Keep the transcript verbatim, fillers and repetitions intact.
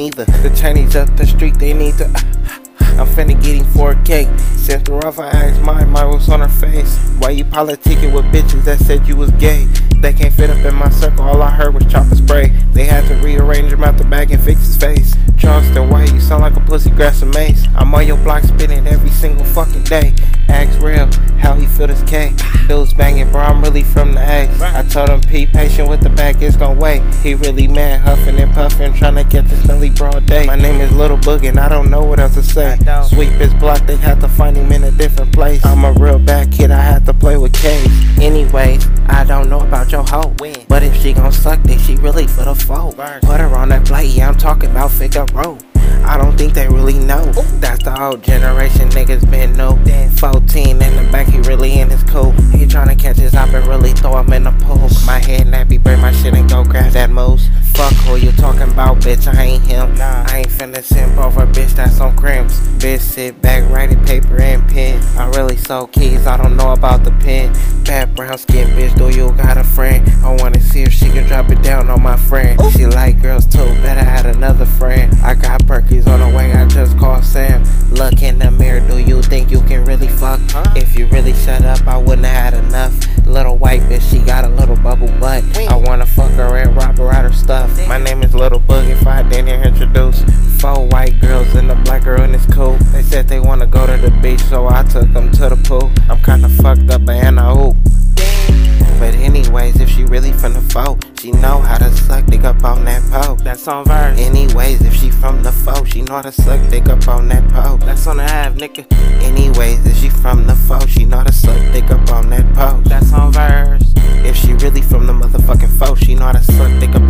neither. The Chinese up the street, they need to. I'm finna get him four K. Sent her off, I asked mine, mine was on her face. Why you politicking with bitches that said you was gay? They can't fit up in my circle, all I heard was chopper spray. They had to rearrange him out the bag and fix his face. Charleston White, you sound like a pussy grass and mace. I'm on your block spinning every single fucking day. Ask real, how he feel this K. Dudes banging, bro, I'm really from the A. I told him, P, patient with the bag, it's gon' wait. He really mad, huffing and puffing, trying to catch this Nelly broad day. My name is Little Boog and I don't know what else to say. Sweep his block, they had to find him in a different place. I'm a real bad kid, I had to play with K's. Anyways, I don't know about your hoe, but if she gon' suck dick, she really for the foe. Put her on that plate, yeah, I'm talking about Figaro. I don't think they really know. That's the old generation, niggas been new. fourteen in the back, he really in his cool. He tryna catch his op and really throw him in the pool. My head nappy, break my shit and go grab that moose. Fuck who you talking about, bitch, I ain't him. I ain't finna simp over bitch, that's on crims. Bitch, sit back, writing paper and pen. I really sold keys, I don't know about the pen. Bad brown skin, bitch, do you got a friend? I wanna see if she can drop it down on my friend. She like girls too, better had another friend. I got Perkies on the way, I just called Sam. Look in the mirror, do you think you can really fuck? If you really shut up, I wouldn't have had enough. Little white bitch, she got a little bubble butt. I wanna fuck her and rob her out her stuff. My name is Little Boog, if I didn't introduce. Four white girls and a black girl and it's cool. They said they wanna go to the beach, so I took them to the pool. I'm kinda fucked up and I hoop. But anyways, if she really from the foe, she know how to suck dick up on that pole. That's on verse. Anyways, if she from the foe, she know how to suck dick up on that pole. That's on the half, nigga. Anyways, if she from the foe, she know how to suck dick up on that pole. That's on verse. If she really from the motherfucking foe, she know how to suck dick up